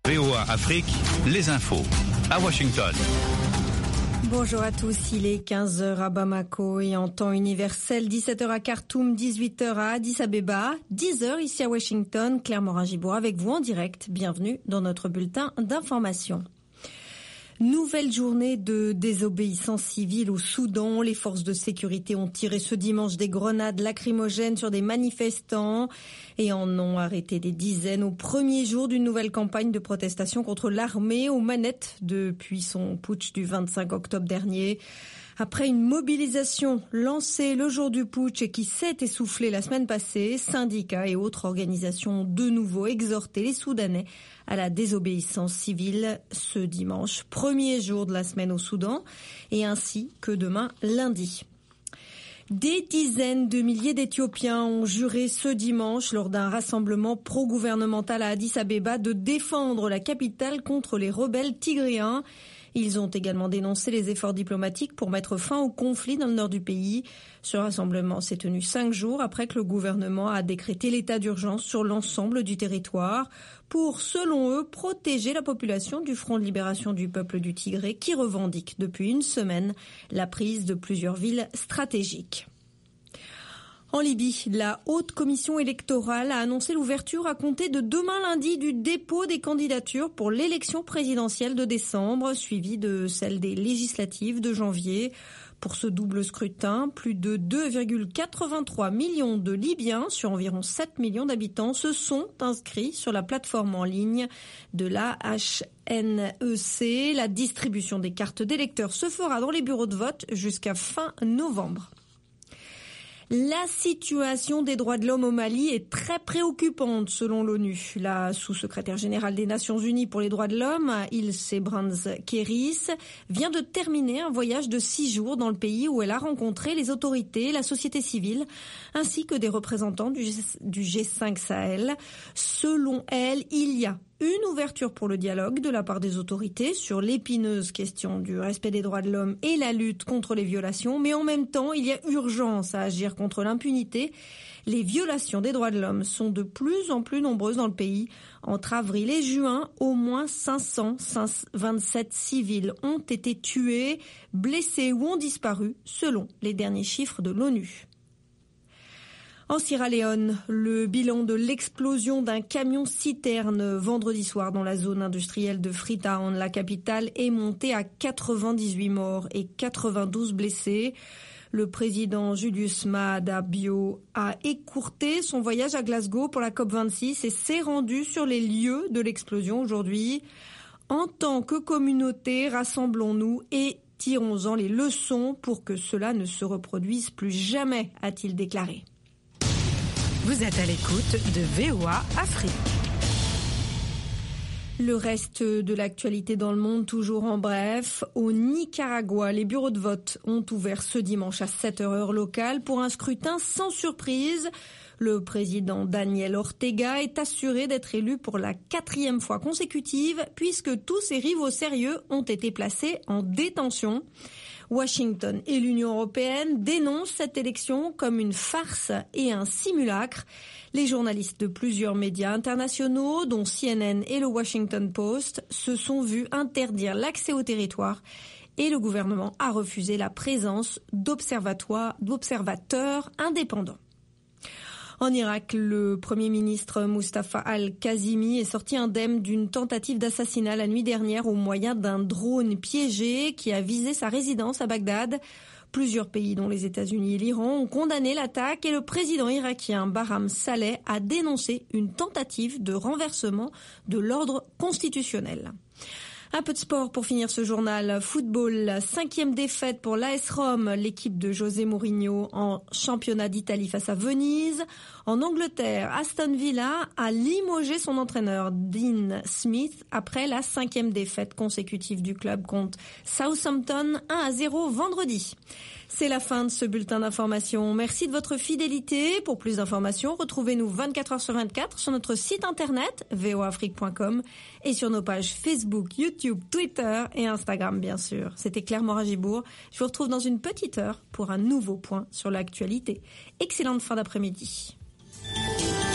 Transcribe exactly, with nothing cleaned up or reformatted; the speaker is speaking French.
V O A Afrique, les infos à Washington. Bonjour à tous, il est quinze heures à Bamako et en temps universel, dix-sept heures à Khartoum, dix-huit heures à Addis Abeba, dix heures ici à Washington. Claire Morin-Gibour avec vous en direct. Bienvenue dans notre bulletin d'information. Nouvelle journée de désobéissance civile au Soudan. Les forces de sécurité ont tiré ce dimanche des grenades lacrymogènes sur des manifestants et en ont arrêté des dizaines au premier jour d'une nouvelle campagne de protestation contre l'armée aux manettes depuis son putsch du vingt-cinq octobre dernier. Après une mobilisation lancée le jour du putsch et qui s'est essoufflée la semaine passée, syndicats et autres organisations ont de nouveau exhorté les Soudanais à la désobéissance civile ce dimanche, premier jour de la semaine au Soudan, et ainsi que demain lundi. Des dizaines de milliers d'Éthiopiens ont juré ce dimanche lors d'un rassemblement pro-gouvernemental à Addis Abeba de défendre la capitale contre les rebelles tigréens. Ils ont également dénoncé les efforts diplomatiques pour mettre fin au conflit dans le nord du pays. Ce rassemblement s'est tenu cinq jours après que le gouvernement a décrété l'état d'urgence sur l'ensemble du territoire pour, selon eux, protéger la population du Front de libération du peuple du Tigré qui revendique depuis une semaine la prise de plusieurs villes stratégiques. En Libye, la Haute Commission électorale a annoncé l'ouverture à compter de demain lundi du dépôt des candidatures pour l'élection présidentielle de décembre, suivie de celle des législatives de janvier. Pour ce double scrutin, plus de deux virgule quatre-vingt-trois millions de Libyens sur environ sept millions d'habitants se sont inscrits sur la plateforme en ligne de la H N E C. La distribution des cartes d'électeurs se fera dans les bureaux de vote jusqu'à fin novembre. La situation des droits de l'homme au Mali est très préoccupante selon l'ONU. La sous-secrétaire générale des Nations Unies pour les droits de l'homme, Ilse Brans-Keris, vient de terminer un voyage de six jours dans le pays où elle a rencontré les autorités, la société civile, ainsi que des représentants du G cinq Sahel. Selon elle, il y a une ouverture pour le dialogue de la part des autorités sur l'épineuse question du respect des droits de l'homme et la lutte contre les violations, mais en même temps, il y a urgence à agir contre l'impunité. Les violations des droits de l'homme sont de plus en plus nombreuses dans le pays. Entre avril et juin, au moins cinq cent vingt-sept civils ont été tués, blessés ou ont disparu, selon les derniers chiffres de l'ONU. En Sierra Leone, le bilan de l'explosion d'un camion-citerne vendredi soir dans la zone industrielle de Freetown, la capitale, est monté à quatre-vingt-dix-huit morts et quatre-vingt-douze blessés. Le président Julius Maada Bio a écourté son voyage à Glasgow pour la COP vingt-six et s'est rendu sur les lieux de l'explosion aujourd'hui. En tant que communauté, rassemblons-nous et tirons-en les leçons pour que cela ne se reproduise plus jamais, a-t-il déclaré. Vous êtes à l'écoute de V O A Afrique. Le reste de l'actualité dans le monde, toujours en bref. Au Nicaragua, les bureaux de vote ont ouvert ce dimanche à sept heures heure locale pour un scrutin sans surprise. Le président Daniel Ortega est assuré d'être élu pour la quatrième fois consécutive puisque tous ses rivaux sérieux ont été placés en détention. Washington et l'Union européenne dénoncent cette élection comme une farce et un simulacre. Les journalistes de plusieurs médias internationaux, dont C N N et le Washington Post, se sont vus interdire l'accès au territoire et le gouvernement a refusé la présence d'observateurs indépendants. En Irak, le Premier ministre Mustafa al-Kazimi est sorti indemne d'une tentative d'assassinat la nuit dernière au moyen d'un drone piégé qui a visé sa résidence à Bagdad. Plusieurs pays, dont les États-Unis et l'Iran, ont condamné l'attaque et le président irakien Barham Saleh a dénoncé une tentative de renversement de l'ordre constitutionnel. Un peu de sport pour finir ce journal. Football, cinquième défaite pour l'A S Rome, l'équipe de José Mourinho en championnat d'Italie face à Venise. En Angleterre, Aston Villa a limogé son entraîneur Dean Smith après la cinquième défaite consécutive du club contre Southampton, un à zéro vendredi. C'est la fin de ce bulletin d'information. Merci de votre fidélité. Pour plus d'informations, retrouvez-nous vingt-quatre heures sur vingt-quatre sur notre site internet v o afrique point com et sur nos pages Facebook, YouTube, Twitter et Instagram, bien sûr. C'était Claire Morin-Gibour. Je vous retrouve dans une petite heure pour un nouveau point sur l'actualité. Excellente fin d'après-midi.